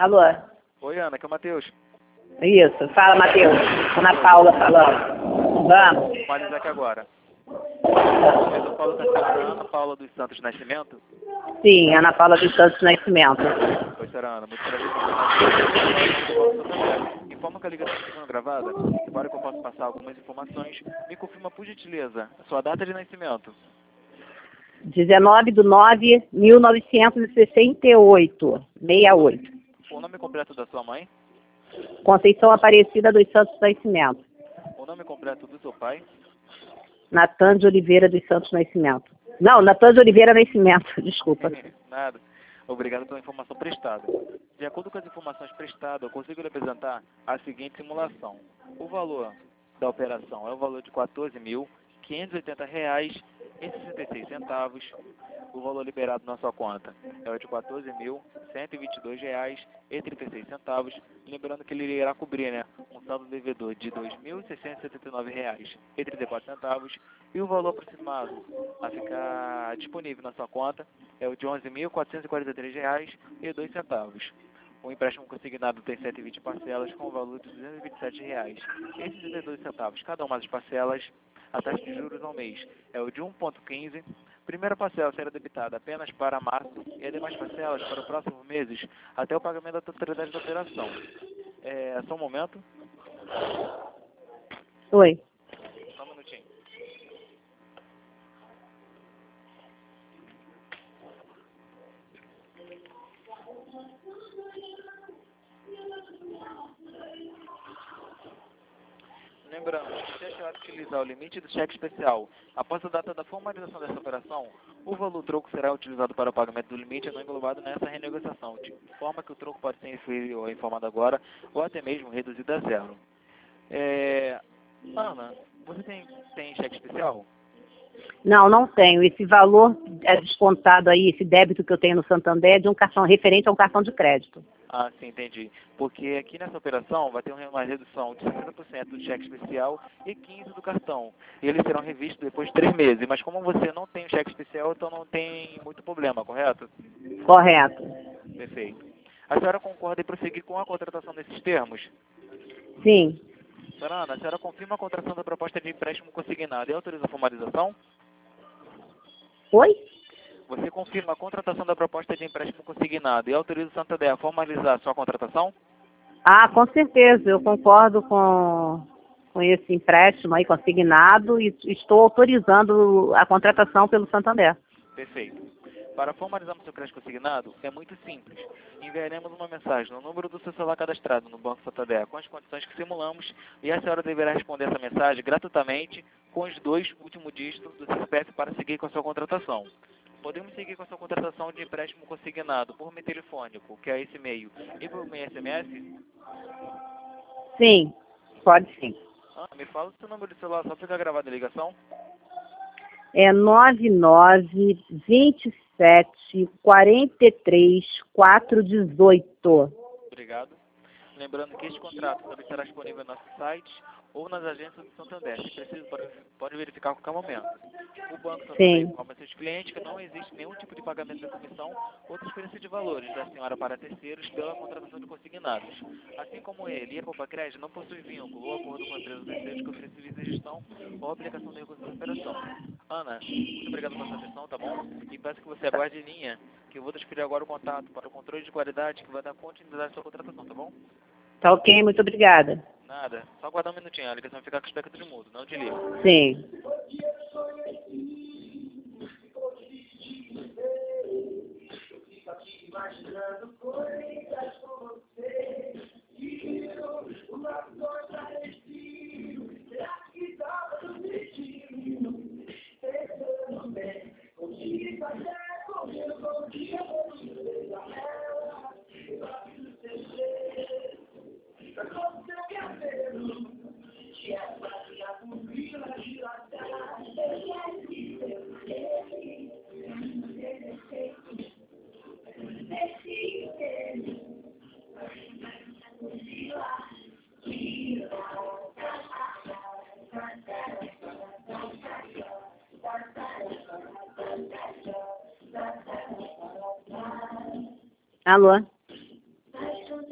Alô? Oi, Ana, aqui é o Matheus. Isso, fala, Matheus. Ana Paula falando. Vamos. Vou analisar aqui agora. Eu falo com a senhora Ana Paula dos Santos Nascimento. Sim, Ana Paula dos Santos Nascimento. Oi, senhora Ana, muito prazer. Informa que a ligação está sendo gravada. Agora que eu posso passar algumas informações, me confirma, por gentileza, a sua data de nascimento. 19/9/1968. 68. O nome completo da sua mãe. Conceição Aparecida dos Santos Nascimento. O nome completo do seu pai. Natan de Oliveira dos Santos Nascimento. Não, Natan de Oliveira Nascimento, desculpa. Nada. Obrigado pela informação prestada. De acordo com as informações prestadas, eu consigo lhe apresentar a seguinte simulação. O valor da operação é o valor de R$ 14.580,66. O valor liberado na sua conta é o de R$ 14.122,36. Lembrando que ele irá cobrir, um saldo devedor de R$ 2.679,34. E o valor aproximado a ficar disponível na sua conta é o de R$ 11.443,02. O empréstimo consignado tem 120 parcelas com o valor de R$ 227,62. Cada uma das parcelas, a taxa de juros ao mês é o de 1,15. Primeira parcela será debitada apenas para março e as demais parcelas para os próximos meses até o pagamento da totalidade da operação. Só um momento. Oi. Só um minutinho. Lembrando, se a senhora utilizar o limite do cheque especial após a data da formalização dessa operação, o valor troco será utilizado para o pagamento do limite não englobado nessa renegociação, de forma que o troco pode ser inferior ao informado agora ou até mesmo reduzido a zero. Ana, você tem cheque especial? Não, não tenho. Esse valor é descontado aí, esse débito que eu tenho no Santander é de um cartão referente a um cartão de crédito. Ah, sim, entendi. Porque aqui nessa operação vai ter uma redução de 60% do cheque especial e 15% do cartão. E eles serão revistos depois de 3 meses. Mas como você não tem o cheque especial, então não tem muito problema, correto? Correto. Perfeito. A senhora concorda em prosseguir com a contratação desses termos? Sim. Senhora Ana, a senhora confirma a contratação da proposta de empréstimo consignado e autoriza a formalização? Oi? Você confirma a contratação da proposta de empréstimo consignado e autoriza o Santander a formalizar sua contratação? Ah, com certeza. Eu concordo com esse empréstimo aí consignado e estou autorizando a contratação pelo Santander. Perfeito. Para formalizarmos seu crédito consignado, é muito simples. Enviaremos uma mensagem no número do seu celular cadastrado no Banco Santander com as condições que simulamos e a senhora deverá responder essa mensagem gratuitamente com os 2 últimos dígitos do CPF para seguir com a sua contratação. Podemos seguir com a sua contratação de empréstimo consignado por meio telefônico, que é esse e-mail, e por meio SMS? Sim, pode sim. Me fala o seu número de celular, só ficar gravado a ligação. É 99-27-43-418. Obrigado. Lembrando que este contrato também será disponível no nosso site ou nas agências do Santander. Se preciso, pode verificar a qualquer momento. O Banco Santander Sim. informa seus clientes que não existe nenhum tipo de pagamento de comissão ou transferência de valores da senhora para terceiros pela contratação de consignados. Assim como ele e a Poupa Crédito não possuem vínculo ou acordo com empresas terceiros que oferecem serviços de gestão ou aplicação de recursos de operação. Ana, muito obrigado pela sua atenção, tá bom? E peço que você aguarde em linha, que eu vou transferir agora o contato para o controle de qualidade que vai dar continuidade à sua contratação, tá bom? Tá ok, muito obrigada. Nada, só aguardar um minutinho, a ligação vai ficar com o espectro de mudo, não desliga. Sim. Alô?